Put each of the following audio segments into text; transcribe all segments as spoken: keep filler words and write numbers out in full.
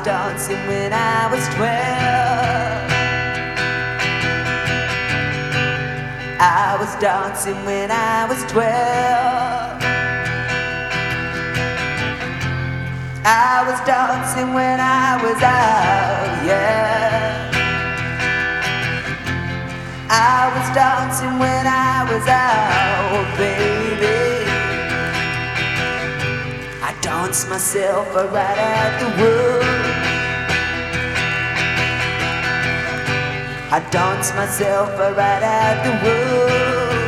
dancing when I was twelve. I was dancing when I was twelve. I was dancing when I was out, yeah. I was dancing when I was out, baby. I danced myself right out the world. I danced myself right out the world.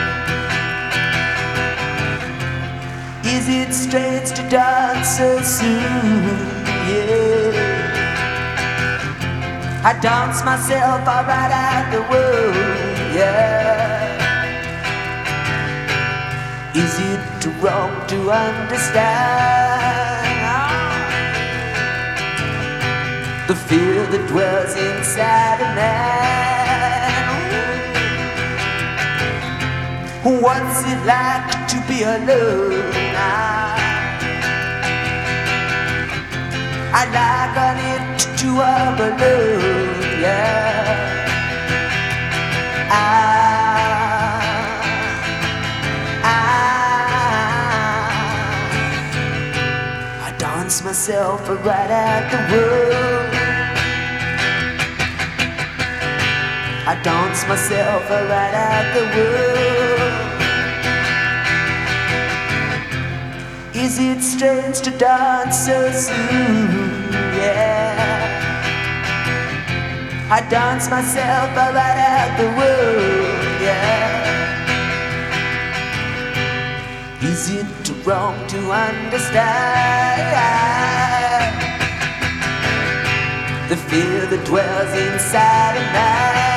Is it strange to dance so soon? Yeah. I dance myself right out the world, yeah. Is it wrong to understand the fear that dwells inside a man? What's it like to be alone? I liken it to a balloon, yeah. I, I, I dance myself right out the world. I dance myself right out the world. Is it strange to dance so soon? Yeah. I dance myself right out the world, yeah. Is it wrong to understand the fear that dwells inside a man?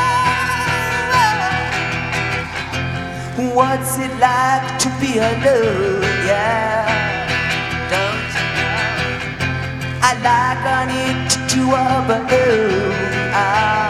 What's it like to be alone, yeah? Don't you know? I liken it to a balloon. I